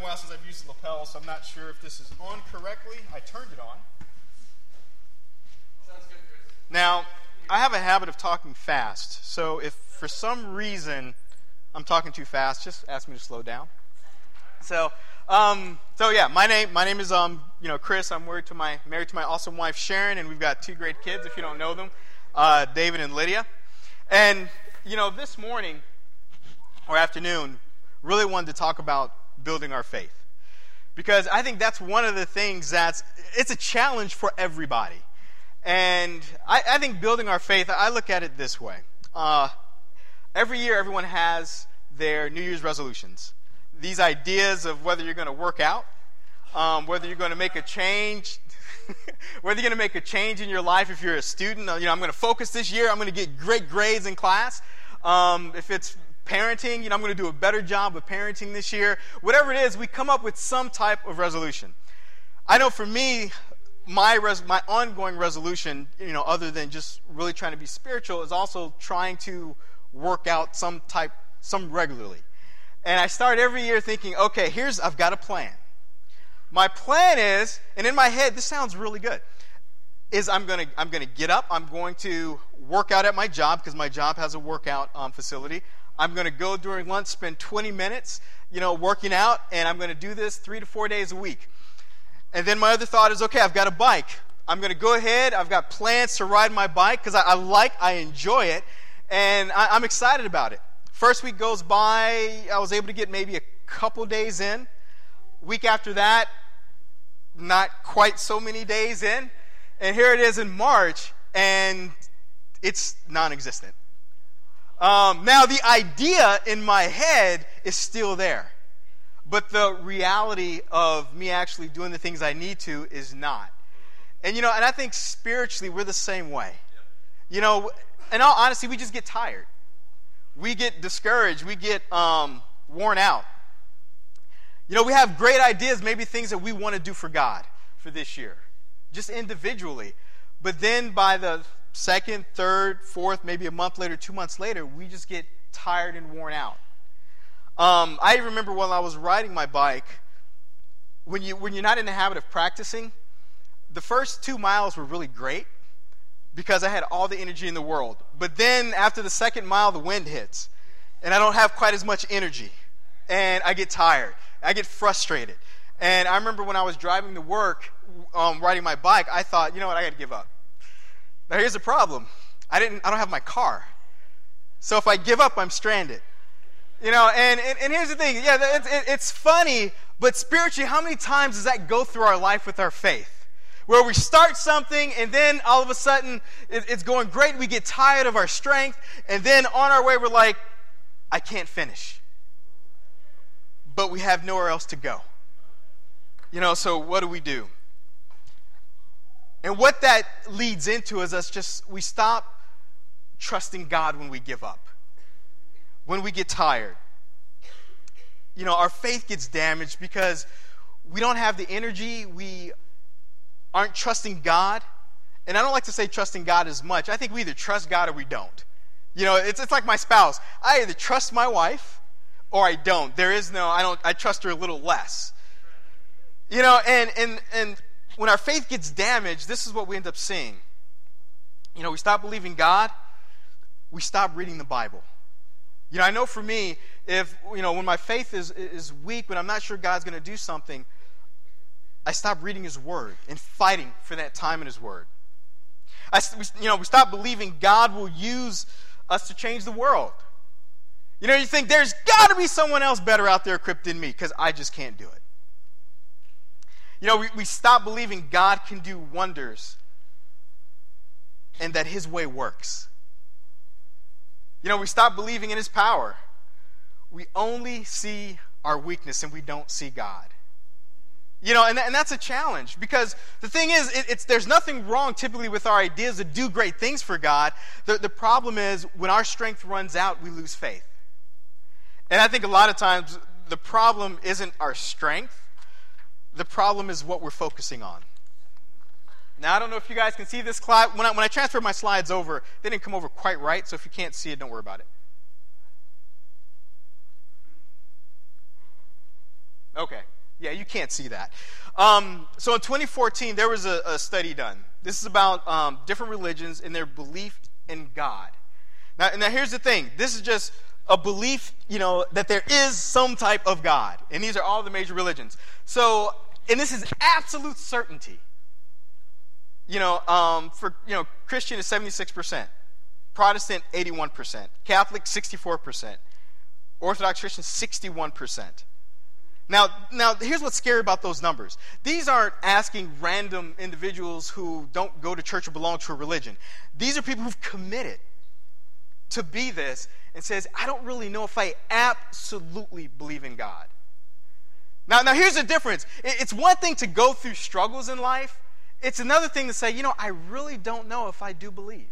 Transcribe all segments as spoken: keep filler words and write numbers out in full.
while since I've used the lapel, so I'm not sure if this is on correctly. I turned it on. Sounds good, Chris. Now, I have a habit of talking fast, so if for some reason I'm talking too fast, just ask me to slow down. So, um, so yeah, my name my name is um, you know Chris. I'm married to my married to my awesome wife Sharon, and we've got two great kids. If you don't know them, uh, David and Lydia. And you know, this morning or afternoon, really wanted to talk about building our faith, because I think that's one of the things that's it's a challenge for everybody. And I, I think building our faith, I look at it this way. Uh, every year, everyone has their New Year's resolutions. These ideas of whether you're going to work out, um, whether you're going to make a change, whether you're going to make a change in your life if you're a student. You know, I'm going to focus this year. I'm going to get great grades in class. Um, if it's parenting, you know, I'm going to do a better job of parenting this year. Whatever it is, we come up with some type of resolution. I know for me, my res- my ongoing resolution, you know, other than just really trying to be spiritual, is also trying to work out some type, some regularly. And I start every year thinking, okay, here's, I've got a plan. My plan is, and in my head, this sounds really good, is I'm going to I'm going to get up, I'm going to work out at my job, because my job has a workout um, facility. I'm going to go during lunch, spend twenty minutes, you know, working out, and I'm going to do this three to four days a week. And then my other thought is, okay, I've got a bike. I'm going to go ahead, I've got plans to ride my bike, because I, I like, I enjoy it, and I, I'm excited about it. First week goes by, I was able to get maybe a couple days in. Week after that, not quite so many days in. And here it is in March, and it's non-existent. Um, now, the idea in my head is still there. But the reality of me actually doing the things I need to is not. And, you know, and I think spiritually we're the same way. You know, in all honesty, we just get tired. We get discouraged. We get um, worn out. You know, we have great ideas, maybe things that we want to do for God for this year, just individually. But then by the second, third, fourth, maybe a month later, two months later, we just get tired and worn out. Um, I remember when I was riding my bike, when, you, when you're not in the habit of practicing, the first two miles were really great, because I had all the energy in the world. But then after the second mile, the wind hits, and I don't have quite as much energy, and I get tired. I get frustrated. And I remember when I was driving to work, um, riding my bike, I thought, you know what, I got to give up. Now here's the problem. I didn't. I don't have my car. So if I give up, I'm stranded. You know, and, and, and here's the thing. Yeah, it's, it's funny, but spiritually, how many times does that go through our life with our faith? Where we start something, and then all of a sudden, it's going great. We get tired of our strength, and then on our way, we're like, I can't finish. But we have nowhere else to go. You know, so what do we do? And what that leads into is us just, we stop trusting God when we give up. When we get tired. You know, our faith gets damaged because we don't have the energy, we aren't trusting God. And I don't like to say trusting God as much. I think we either trust God or we don't. You know, it's it's like my spouse. I either trust my wife or I don't. There is no, I don't, I trust her a little less. You know, and and and when our faith gets damaged, this is what we end up seeing. You know, we stop believing God, we stop reading the Bible. You know, I know for me, if, you know, when my faith is is weak, when I'm not sure God's going to do something, I stop reading His Word and fighting for that time in His Word. I, you know, we stop believing God will use us to change the world. You know, you think there's got to be someone else better out there equipped than me, because I just can't do it. You know, we, we stop believing God can do wonders and that His way works. You know, we stop believing in His power. We only see our weakness and we don't see God. You know, and, and that's a challenge, because the thing is, it, it's there's nothing wrong typically with our ideas to do great things for God. The, the problem is when our strength runs out, we lose faith. And I think a lot of times the problem isn't our strength. The problem is what we're focusing on. Now, I don't know if you guys can see this slide. When I, when I transferred my slides over, they didn't come over quite right, so if you can't see it, don't worry about it. Okay. Yeah, you can't see that. Um, so in twenty fourteen, there was a, a study done. This is about um, different religions and their belief in God. Now, now, here's the thing. This is just a belief, you know, that there is some type of God. And these are all the major religions. So, and this is absolute certainty. You know, um, for, you know, Christian is seventy-six percent. Protestant, eighty-one percent. Catholic, sixty-four percent. Orthodox Christian, sixty-one percent. Now, now, here's what's scary about those numbers. These aren't asking random individuals who don't go to church or belong to a religion. These are people who've committed to be this and says, I don't really know if I absolutely believe in God. Now, now here's the difference. It's one thing to go through struggles in life. It's another thing to say, you know, I really don't know if I do believe.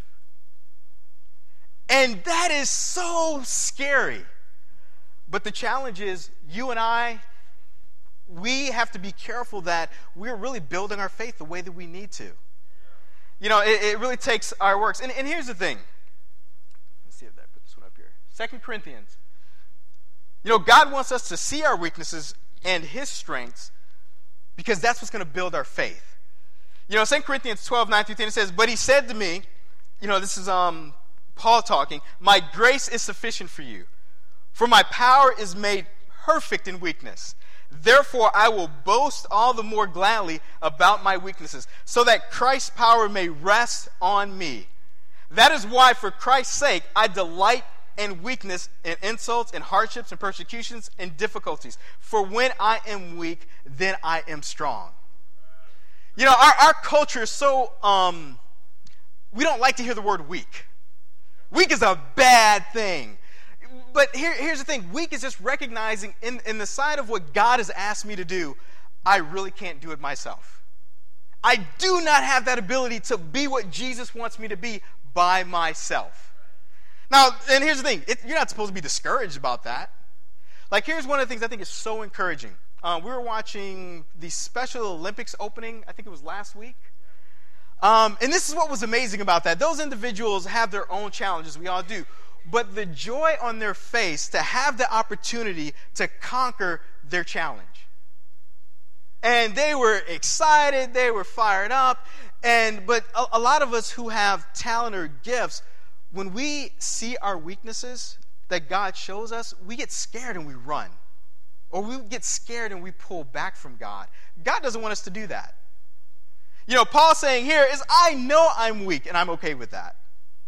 And that is so scary. But the challenge is, you and I, we have to be careful that we're really building our faith the way that we need to. You know, it, it really takes our works. And, and here's the thing. Let's see if I put this one up here. Second Corinthians. You know, God wants us to see our weaknesses and his strengths because that's what's going to build our faith. You know, Second Corinthians twelve, nine through ten, it says, but he said to me, you know, this is um, Paul talking, my grace is sufficient for you, for my power is made perfect in weakness. Therefore, I will boast all the more gladly about my weaknesses, so that Christ's power may rest on me. That is why, for Christ's sake, I delight in weakness, in insults, in hardships, in persecutions, in difficulties. For when I am weak, then I am strong. You know, our, our culture is so, um, we don't like to hear the word weak. Weak is a bad thing. But here, here's the thing. Weak is just recognizing in, in the side of what God has asked me to do, I really can't do it myself. I do not have that ability to be what Jesus wants me to be by myself. Now, and here's the thing. It, you're not supposed to be discouraged about that. Like, here's one of the things I think is so encouraging. Uh, we were watching the Special Olympics opening, I think it was last week. Um, and this is what was amazing about that. Those individuals have their own challenges. We all do. But the joy on their face to have the opportunity to conquer their challenge. And they were excited, they were fired up. And but a, a lot of us who have talent or gifts, when we see our weaknesses that God shows us, we get scared and we run. Or we get scared and we pull back from God. God doesn't want us to do that. You know, Paul's saying here is, I know I'm weak, and I'm okay with that.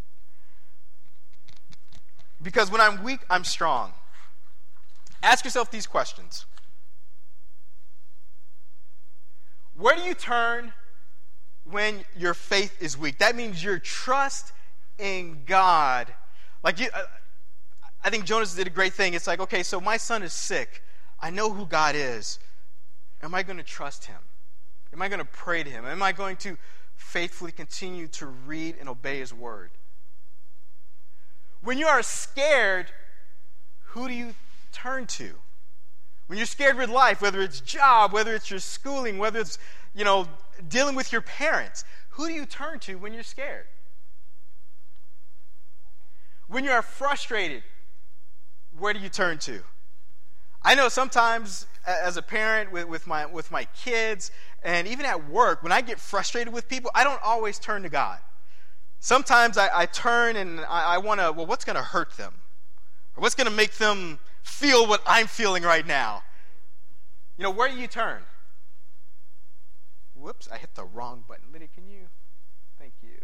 Because when I'm weak, I'm strong. Ask yourself these questions. Where do you turn when your faith is weak? That means your trust in God. Like you, I think Jonas did a great thing. It's like, okay, so my son is sick. I know who God is. Am I going to trust him? Am I going to pray to him? Am I going to faithfully continue to read and obey his word? When you are scared, who do you turn to? When you're scared with life, whether it's job, whether it's your schooling, whether it's, you know, dealing with your parents, who do you turn to when you're scared? When you are frustrated, where do you turn to? I know sometimes as a parent with, with my with my kids and even at work, when I get frustrated with people, I don't always turn to God. Sometimes I, I turn and I, I want to, well, what's going to hurt them? Or what's going to make them feel what I'm feeling right now? You know, where do you turn? Whoops, I hit the wrong button. Liddy, can you? Thank you.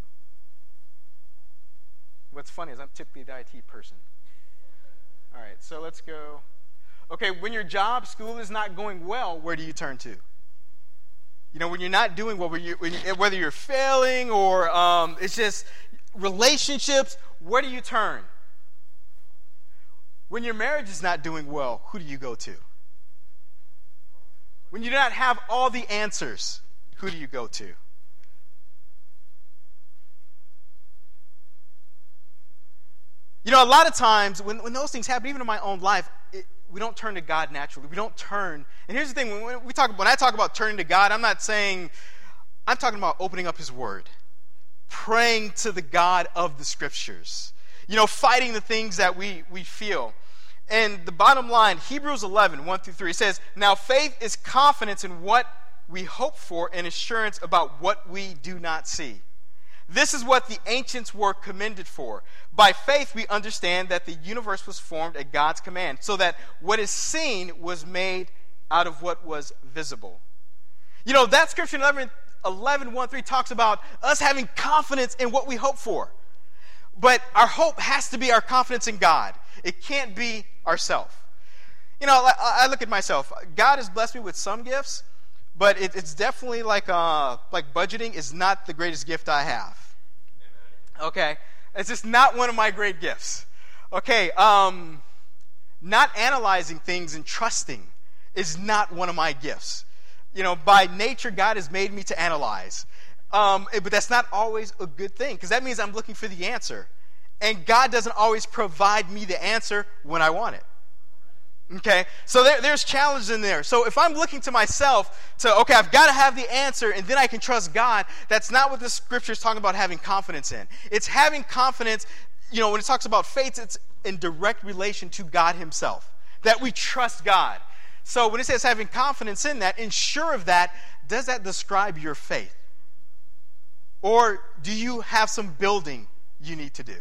What's funny is I'm typically the I T person. All right, so let's go. Okay, when your job, school is not going well, where do you turn to? You know, when you're not doing well, when you, when you, whether you're failing or um, it's just relationships, where do you turn? When your marriage is not doing well, who do you go to? When you do not have all the answers, who do you go to? You know, a lot of times when, when those things happen, even in my own life, it, we don't turn to God naturally. We don't turn. And here's the thing: when we talk, when I talk about turning to God, I'm not saying. I'm talking about opening up His Word, praying to the God of the Scriptures. You know, fighting the things that we we feel. And the bottom line, Hebrews eleven, one through three, says, now faith is confidence in what we hope for and assurance about what we do not see. This is what the ancients were commended for. By faith we understand that the universe was formed at God's command, so that what is seen was made out of what was visible. You know, that scripture in eleven, eleven one, three talks about us having confidence in what we hope for. But our hope has to be our confidence in God. It can't be ourselves. You know, I look at myself. God has blessed me with some gifts, but it, it's definitely like uh, like budgeting is not the greatest gift I have. Okay? It's just not one of my great gifts. Okay, um, not analyzing things and trusting is not one of my gifts. You know, by nature, God has made me to analyze. Um, but that's not always a good thing, because that means I'm looking for the answer. And God doesn't always provide me the answer when I want it. Okay? So there, there's challenges in there. So if I'm looking to myself to, okay, I've got to have the answer and then I can trust God, that's not what the scripture is talking about having confidence in. It's having confidence, you know, when it talks about faith, it's in direct relation to God himself. That we trust God. So when it says having confidence in that, and sure of that, does that describe your faith? Or do you have some building you need to do?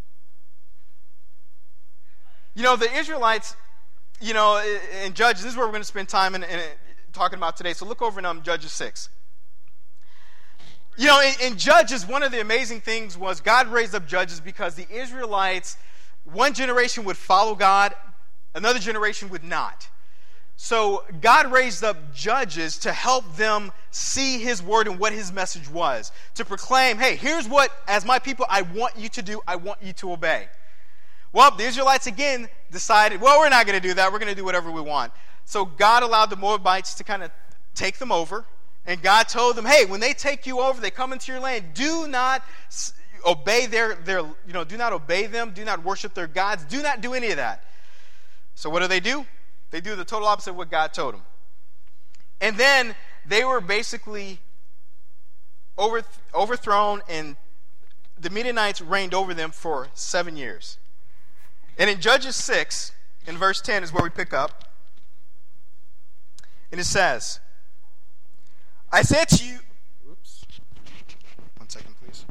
You know, the Israelites, you know, in Judges, this is where we're going to spend time in, in, in talking about today. So look over in um, Judges six. You know, in, in Judges, one of the amazing things was God raised up judges because the Israelites, one generation would follow God, another generation would not. So God raised up judges to help them see his word and what his message was. To proclaim, hey, here's what, as my people, I want you to do. I want you to obey. Well, the Israelites again decided, well, we're not going to do that. We're going to do whatever we want. So God allowed the Moabites to kind of take them over. And God told them, hey, when they take you over, they come into your land, do not obey their, their, you know, do not obey them. Do not worship their gods. Do not do any of that. So what do they do? They do the total opposite of what God told them. And then they were basically over, overthrown, and the Midianites reigned over them for seven years. And in Judges six, in verse ten, is where we pick up. And it says, I said to you... Oops. One second, please.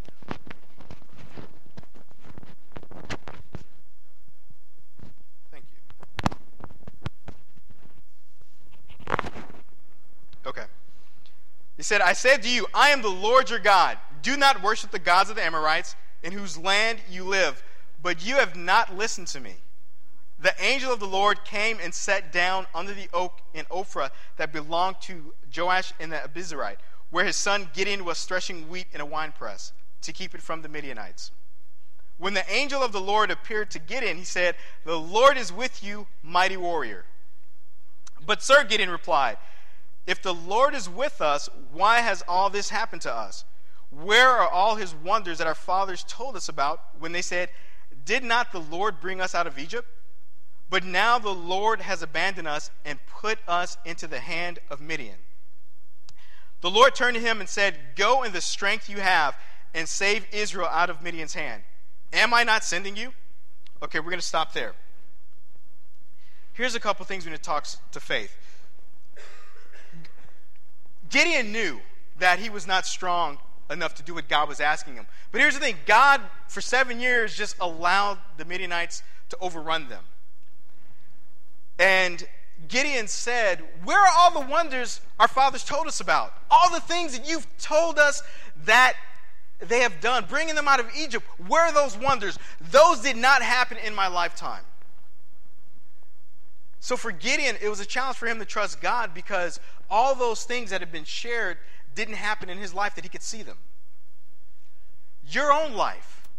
Thank you. Okay. He said, I said to you, I am the Lord your God. Do not worship the gods of the Amorites, in whose land you live. But you have not listened to me. The angel of the Lord came and sat down under the oak in Ophrah that belonged to Joash in the Abiezrite, where his son Gideon was threshing wheat in a winepress to keep it from the Midianites. When the angel of the Lord appeared to Gideon, he said, the Lord is with you, mighty warrior. But Sir, Gideon replied, if the Lord is with us, why has all this happened to us? Where are all his wonders that our fathers told us about when they said, did not the Lord bring us out of Egypt? But now the Lord has abandoned us and put us into the hand of Midian. The Lord turned to him and said, go in the strength you have and save Israel out of Midian's hand. Am I not sending you? Okay, we're going to stop there. Here's a couple things when it talks to faith. Gideon knew that he was not strong enough to do what God was asking him. But here's the thing. God, for seven years, just allowed the Midianites to overrun them. And Gideon said, where are all the wonders our fathers told us about? All the things that you've told us that they have done, bringing them out of Egypt. Where are those wonders? Those did not happen in my lifetime. So for Gideon, it was a challenge for him to trust God, because all those things that had been shared didn't happen in his life that he could see them. Your own life.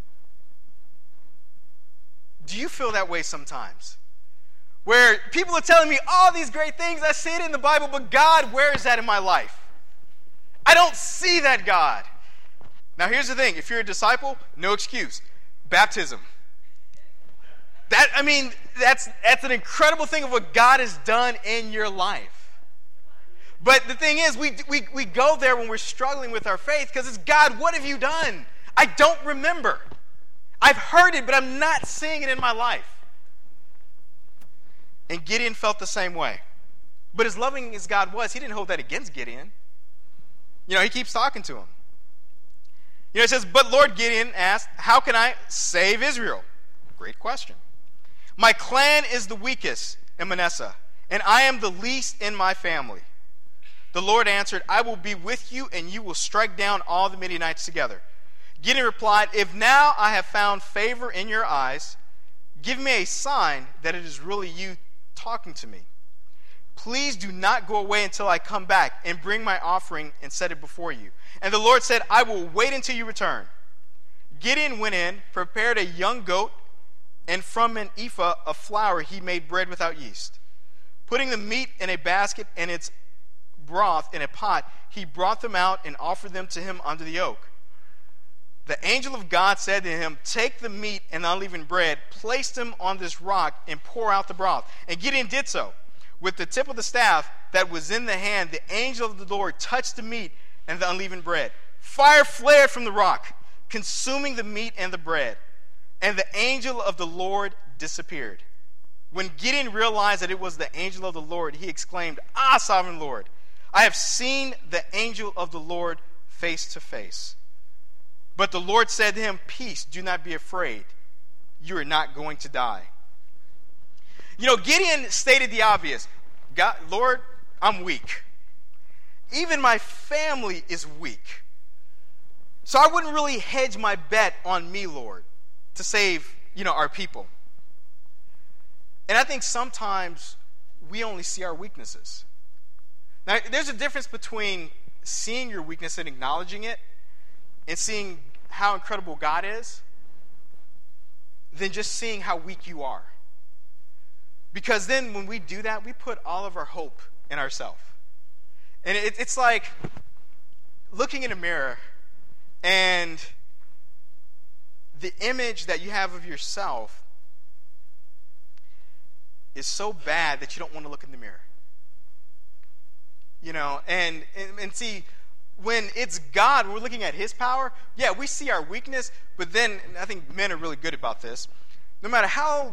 Do you feel that way sometimes? Where people are telling me all these great things, I see it in the Bible, but God, where is that in my life? I don't see that God. Now here's the thing. If you're a disciple, no excuse. Baptism. That, I mean, that's, that's an incredible thing of what God has done in your life. But the thing is, we, we, we go there when we're struggling with our faith, because it's, God, what have you done? I don't remember. I've heard it, but I'm not seeing it in my life. And Gideon felt the same way. But as loving as God was, he didn't hold that against Gideon. You know, he keeps talking to him. You know, it says, but Lord, Gideon asked, how can I save Israel? Great question. My clan is the weakest in Manasseh, and I am the least in my family. The Lord answered, I will be with you, and you will strike down all the Midianites together. Gideon replied, if now I have found favor in your eyes, give me a sign that it is really you talking to me. Please do not go away until I come back and bring my offering and set it before you. And the Lord said, I will wait until you return. Gideon went in, prepared a young goat, and from an ephah of flour he made bread without yeast. Putting the meat in a basket and its broth in a pot, he brought them out and offered them to him under the oak. The angel of God said to him, take the meat and unleavened bread, place them on this rock, and pour out the broth. And Gideon did so. With the tip of the staff that was in the hand, the angel of the Lord touched the meat and the unleavened bread. Fire flared from the rock, consuming the meat and the bread. And the angel of the Lord disappeared. When Gideon realized that it was the angel of the Lord, he exclaimed, ah, sovereign Lord, I have seen the angel of the Lord face to face. But the Lord said to him, peace, do not be afraid. You are not going to die. You know, Gideon stated the obvious. God, Lord, I'm weak. Even my family is weak. So I wouldn't really hedge my bet on me, Lord, to save, you know, our people. And I think sometimes we only see our weaknesses. Now, there's a difference between seeing your weakness and acknowledging it and seeing how incredible God is than just seeing how weak you are. Because then when we do that, we put all of our hope in ourselves. And it, it's like looking in a mirror and the image that you have of yourself is so bad that you don't want to look in the mirror. You know, and, and, and see, when it's God, we're looking at his power, yeah, we see our weakness, but then, and I think men are really good about this, no matter how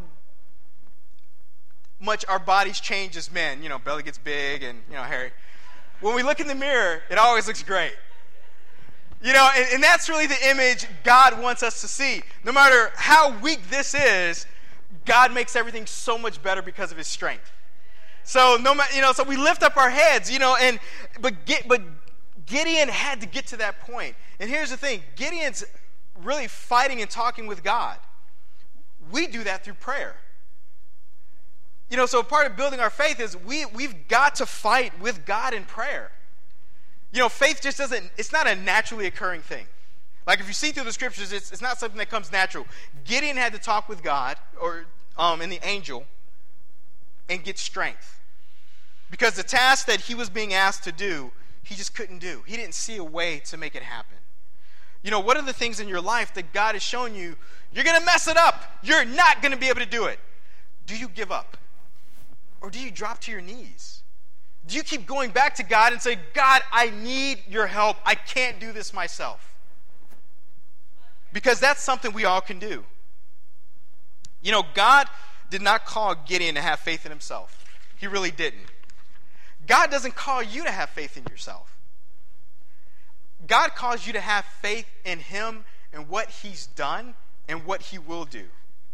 much our bodies change as men, you know, belly gets big and, you know, hairy. When we look in the mirror, it always looks great. You know, and, and that's really the image God wants us to see. No matter how weak this is, God makes everything so much better because of his strength. So no matter, you know, so we lift up our heads, you know, and but get, but Gideon had to get to that point. And here's the thing, Gideon's really fighting and talking with God. We do that through prayer. You know, so part of building our faith is we, we've got to fight with God in prayer. You know, faith just doesn't, it's not a naturally occurring thing. Like if you see through the scriptures, it's, it's not something that comes natural. Gideon had to talk with God, or um, and the angel, and get strength. Because the task that he was being asked to do, he just couldn't do. He didn't see a way to make it happen. You know, what are the things in your life that God has shown you, you're going to mess it up. You're not going to be able to do it. Do you give up? Or do you drop to your knees? Do you keep going back to God and say, God, I need your help. I can't do this myself. Because that's something we all can do. You know, God did not call Gideon to have faith in himself. He really didn't. God doesn't call you to have faith in yourself. God calls you to have faith in him and what he's done and what he will do.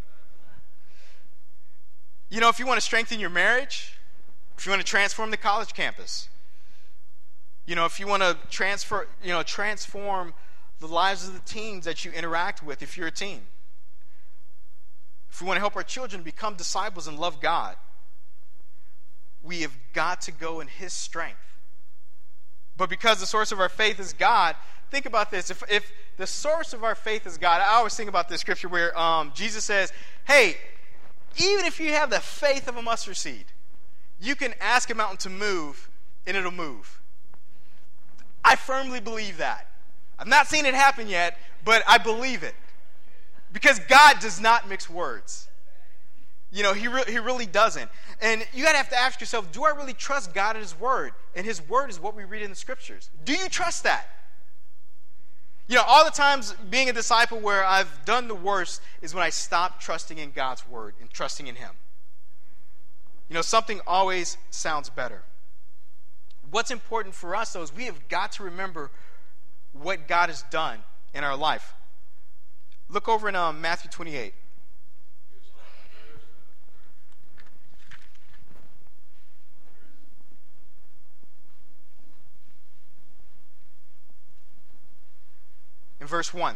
You know, if you want to strengthen your marriage, if you want to transform the college campus, you know, if you want to transfer, you know, transform the lives of the teens that you interact with if you're a teen, if we want to help our children become disciples and love God, we have got to go in his strength. But because the source of our faith is God, think about this. If, if the source of our faith is God, I always think about this scripture where um, Jesus says, hey, even if you have the faith of a mustard seed, you can ask a mountain to move and it'll move. I firmly believe that. I've not seen it happen yet, but I believe it. Because God does not mix words. You know, he, re- he really doesn't. And you got to have to ask yourself, do I really trust God and his word? And his word is what we read in the scriptures. Do you trust that? You know, all the times being a disciple where I've done the worst is when I stopped trusting in God's word and trusting in him. You know, something always sounds better. What's important for us, though, is we have got to remember what God has done in our life. Look over in um, Matthew twenty-eight. In verse one.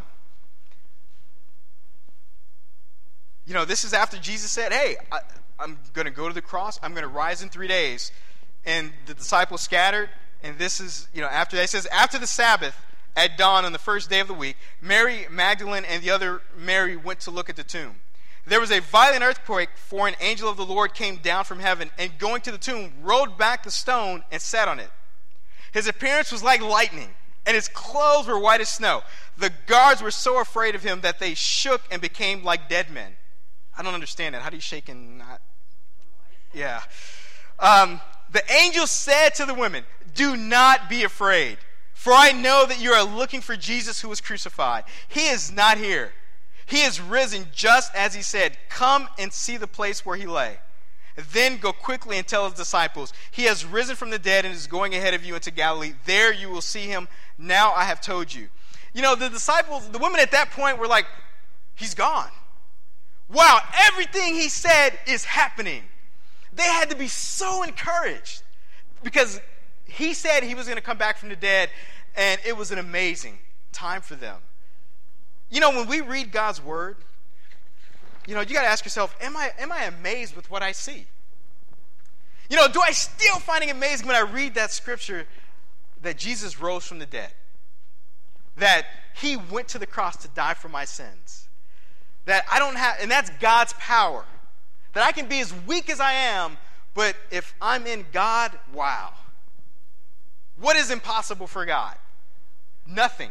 You know, this is after Jesus said, hey, I, I'm going to go to the cross. I'm going to rise in three days. And the disciples scattered. And this is, you know, after that. It says, after the Sabbath, at dawn on the first day of the week, Mary Magdalene and the other Mary went to look at the tomb. There was a violent earthquake, for an angel of the Lord came down from heaven, and going to the tomb, rolled back the stone and sat on it. His appearance was like lightning, and his clothes were white as snow. The guards were so afraid of him that they shook and became like dead men. I don't understand that. How do you shake and not? Yeah. Um, the angel said to the women, do not be afraid, for I know that you are looking for Jesus who was crucified. He is not here. He is risen just as he said. Come and see the place where he lay. Then go quickly and tell his disciples, he has risen from the dead and is going ahead of you into Galilee. There you will see him. Now I have told you. You know, the disciples, the women at that point were like, he's gone. Wow, everything he said is happening. They had to be so encouraged because he said he was going to come back from the dead, and it was an amazing time for them. You know, when we read God's word, you know, you got to ask yourself, am I am I amazed with what I see? You know, do I still find it amazing when I read that scripture that Jesus rose from the dead? That he went to the cross to die for my sins? That I don't have, and that's God's power. That I can be as weak as I am, but if I'm in God, wow. What is impossible for God? Nothing.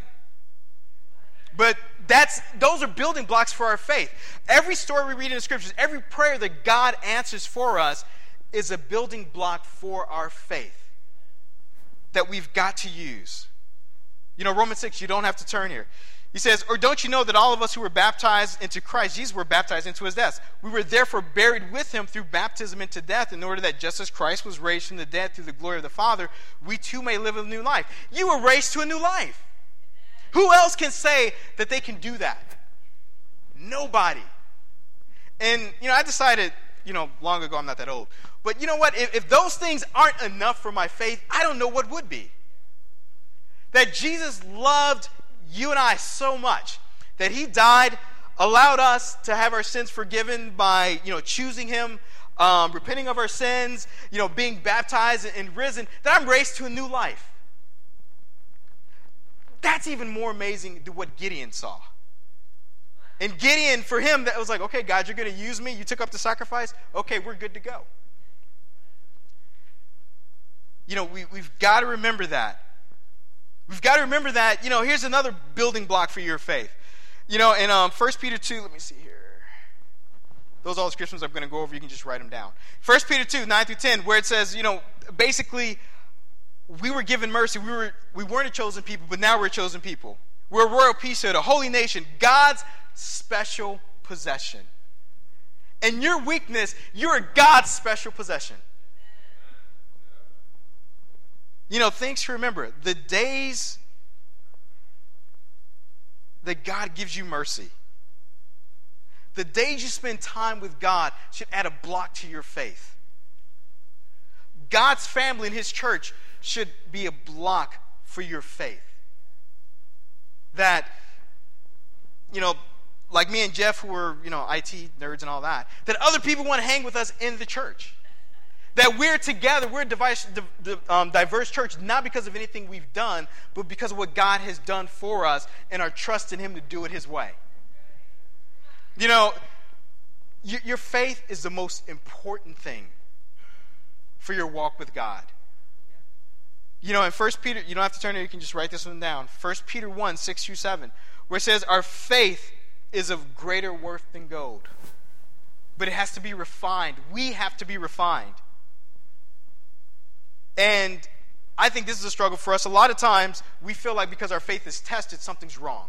But that's those are building blocks for our faith. Every story we read in the scriptures, every prayer that God answers for us is a building block for our faith that we've got to use. You know, Romans six, you don't have to turn here. He says, or don't you know that all of us who were baptized into Christ Jesus were baptized into his death? We were therefore buried with him through baptism into death, in order that just as Christ was raised from the dead through the glory of the Father, we too may live a new life. You were raised to a new life. Who else can say that they can do that? Nobody. And, you know, I decided, you know, long ago, I'm not that old. But you know what? If, if those things aren't enough for my faith, I don't know what would be. That Jesus loved you and I so much that he died, allowed us to have our sins forgiven by, you know, choosing him, um, repenting of our sins, you know, being baptized and risen, that I'm raised to a new life. That's even more amazing than what Gideon saw. And Gideon, for him, that was like, okay, God, you're going to use me. You took up the sacrifice. Okay, we're good to go. You know, we, we've got to remember that. We've got to remember that, you know, here's another building block for your faith. You know, in um, First Peter two, let me see here. Those are all the scriptures I'm going to go over. You can just write them down. First Peter two, nine through ten, where it says, you know, basically, we were given mercy. We, were, we weren't a chosen people, but now we're a chosen people. We're a royal priesthood, a holy nation, God's special possession. In your weakness, you're God's special possession. You know, things to remember. The days that God gives you mercy, the days you spend time with God should add a block to your faith. God's family and his church should be a block for your faith. That, you know, like me and Jeff, who are, you know, I T nerds and all that, that other people want to hang with us in the church. That we're together, we're a diverse, um, diverse church, not because of anything we've done, but because of what God has done for us and our trust in him to do it his way. You know, y- your faith is the most important thing for your walk with God. You know, in First Peter, you don't have to turn it, you can just write this one down. First Peter one, six through seven, where it says, our faith is of greater worth than gold. But it has to be refined. We have to be refined. And I think this is a struggle for us. A lot of times, we feel like because our faith is tested, something's wrong.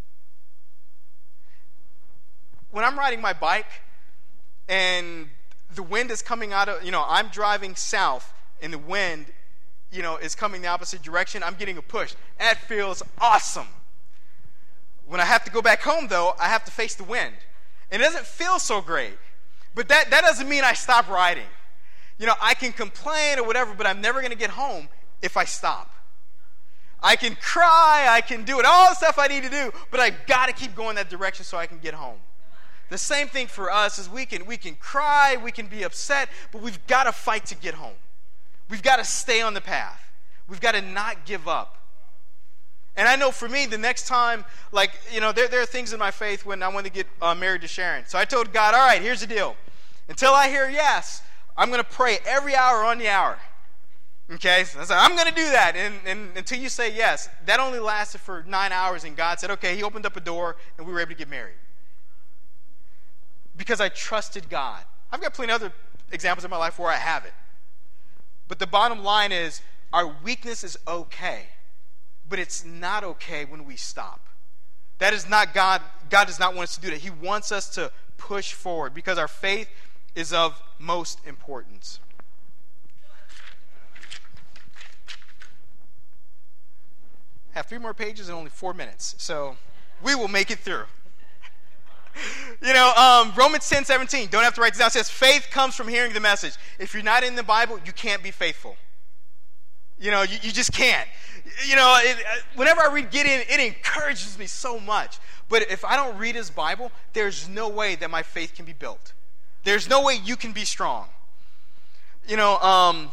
When I'm riding my bike, and the wind is coming out of, you know, I'm driving south and the wind, you know, is coming the opposite direction. I'm getting a push. That feels awesome. When I have to go back home, though, I have to face the wind. And it doesn't feel so great. But that, that doesn't mean I stop riding. You know, I can complain or whatever, but I'm never going to get home if I stop. I can cry, I can do it, all the stuff I need to do, but I've got to keep going that direction so I can get home. The same thing for us is we can we can cry, we can be upset, but we've got to fight to get home. We've got to stay on the path. We've got to not give up. And I know for me, the next time, like, you know, there, there are things in my faith when I want to get uh, married to Sharon. So I told God, all right, here's the deal. Until I hear yes, I'm going to pray every hour on the hour. Okay? So I said, I'm going to do that. And, and until you say yes, that only lasted for nine hours. And God said, okay, he opened up a door and we were able to get married. Because I trusted God. I've got plenty of other examples in my life where I haven't. But the bottom line is, our weakness is okay. But it's not okay when we stop. That is not God. God does not want us to do that. He wants us to push forward because our faith is of most importance. I have three more pages and only four minutes. So we will make it through. You know, um, Romans ten seventeen, don't have to write this down. It says, faith comes from hearing the message. If you're not in the Bible, you can't be faithful. You know, you, you just can't. You know, it, whenever I read Gideon, it encourages me so much. But if I don't read his Bible, there's no way that my faith can be built. There's no way you can be strong. You know, um,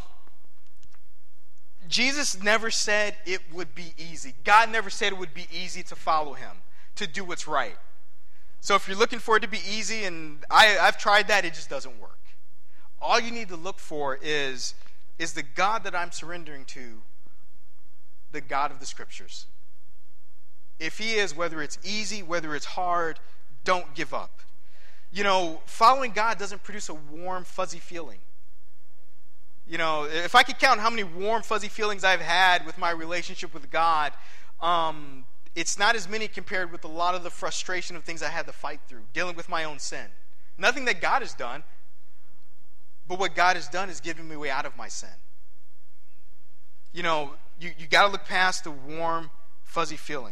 Jesus never said it would be easy. God never said it would be easy to follow him, to do what's right. So if you're looking for it to be easy, and I, I've tried that, it just doesn't work. All you need to look for is, is the God that I'm surrendering to, the God of the Scriptures. If he is, whether it's easy, whether it's hard, don't give up. You know, following God doesn't produce a warm, fuzzy feeling. You know, if I could count how many warm, fuzzy feelings I've had with my relationship with God, um, it's not as many compared with a lot of the frustration of things I had to fight through, dealing with my own sin. Nothing that God has done, but what God has done is given me a way out of my sin. You know, you, you got to look past the warm, fuzzy feeling.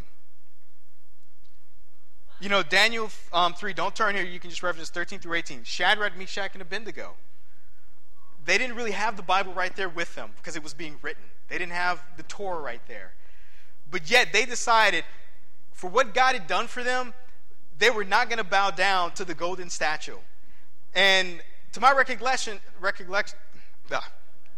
You know, Daniel um, three, don't turn here, you can just reference thirteen through eighteen. Shadrach, Meshach, and Abednego. They didn't really have the Bible right there with them because it was being written. They didn't have the Torah right there. But yet they decided, for what God had done for them, they were not going to bow down to the golden statue. And to my recollection, recollection, ah,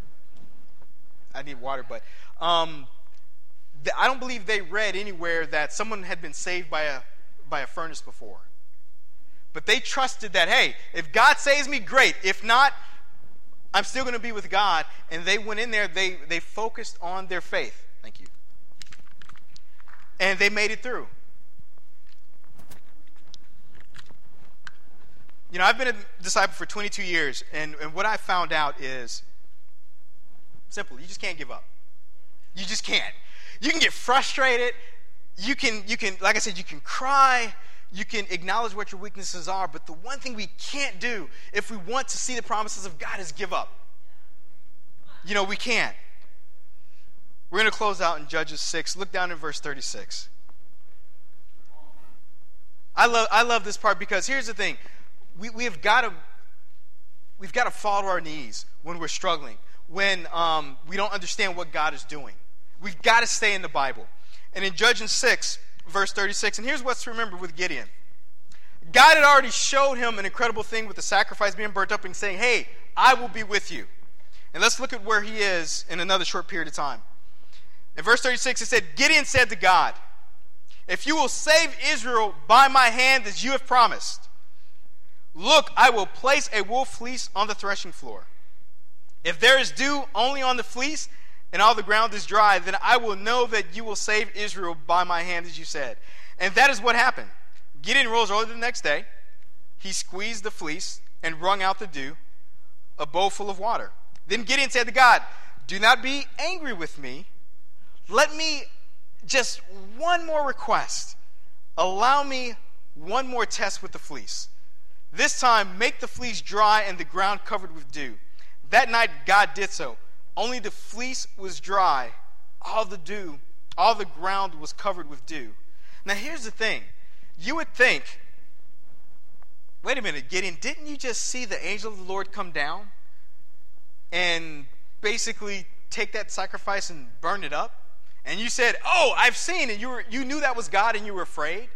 I need water, but um, the, I don't believe they read anywhere that someone had been saved by a by a furnace before. But they trusted that, hey, if God saves me, great. If not, I'm still going to be with God. And they went in there, they, they focused on their faith. Thank you. And they made it through. You know, I've been a disciple for twenty-two years, and, and what I found out is simple. You just can't give up. You just can't. You can get frustrated. You can, you can, like I said, you can cry. You can acknowledge what your weaknesses are. But the one thing we can't do if we want to see the promises of God is give up. You know, we can't. We're going to close out in Judges six. Look down in verse thirty-six. I love, I love this part because here's the thing. We, we have got to, we've got to fall to our knees when we're struggling, when um, we don't understand what God is doing. We've got to stay in the Bible. And in Judges six, verse thirty-six, and here's what's to remember with Gideon. God had already showed him an incredible thing with the sacrifice being burnt up and saying, hey, I will be with you. And let's look at where he is in another short period of time. In verse thirty-six, it said, Gideon said to God, if you will save Israel by my hand as you have promised, look, I will place a wool fleece on the threshing floor. If there is dew only on the fleece, and all the ground is dry, then I will know that you will save Israel by my hand, as you said. And that is what happened. Gideon rose early the next day. He squeezed the fleece and wrung out the dew, a bowl full of water. Then Gideon said to God, do not be angry with me. Let me just one more request. Allow me one more test with the fleece. This time, make the fleece dry and the ground covered with dew. That night, God did so. Only the fleece was dry. All the dew, all the ground was covered with dew. Now, here's the thing. You would think, wait a minute, Gideon, didn't you just see the angel of the Lord come down and basically take that sacrifice and burn it up? And you said, oh, I've seen it. You were, you knew that was God and you were afraid.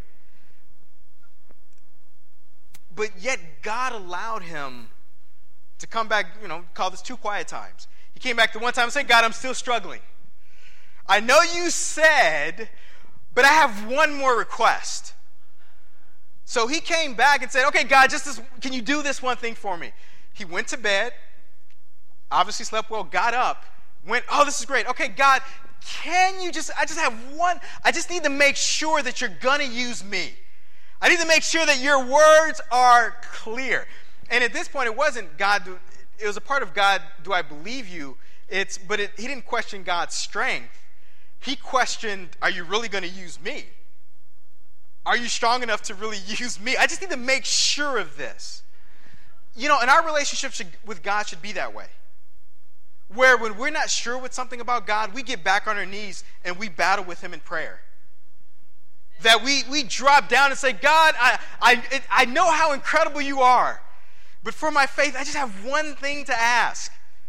But yet God allowed him to come back, you know, call this two quiet times. He came back the one time and said, God, I'm still struggling. I know you said, but I have one more request. So he came back and said, okay, God, just this, can you do this one thing for me? He went to bed, obviously slept well, got up, went, oh, this is great. Okay, God, can you just, I just have one, I just need to make sure that you're going to use me. I need to make sure that your words are clear. And at this point, it wasn't God, do, it was a part of God, do I believe you? It's, but it, he didn't question God's strength. He questioned, are you really going to use me? Are you strong enough to really use me? I just need to make sure of this. You know, and our relationship should, with God should be that way. Where when we're not sure with something about God, we get back on our knees and we battle with him in prayer. That we, we drop down and say, God, I, I, it, I know how incredible you are. But for my faith, I just have one thing to ask.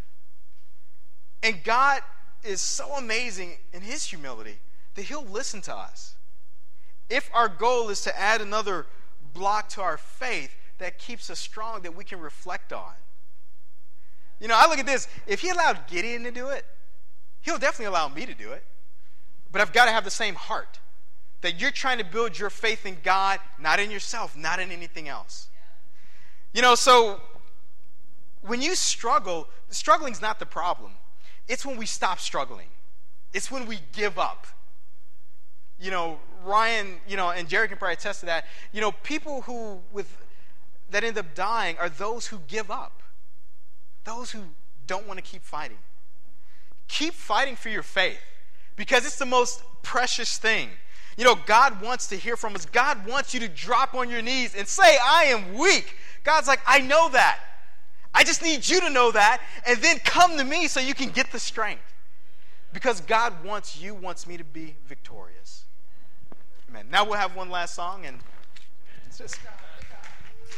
And God is so amazing in his humility that he'll listen to us. If our goal is to add another block to our faith that keeps us strong, that we can reflect on. You know, I look at this. If he allowed Gideon to do it, he'll definitely allow me to do it. But I've got to have the same heart. That you're trying to build your faith in God, not in yourself, not in anything else. You know, so when you struggle, struggling's not the problem. It's when we stop struggling. It's when we give up. You know, Ryan, you know, and Jerry can probably attest to that. You know, people who with that end up dying are those who give up. Those who don't want to keep fighting. Keep fighting for your faith because it's the most precious thing. You know, God wants to hear from us. God wants you to drop on your knees and say, I am weak. God's like, I know that. I just need you to know that and then come to me so you can get the strength. Because God wants you, wants me to be victorious. Amen. Now we'll have one last song and it's just...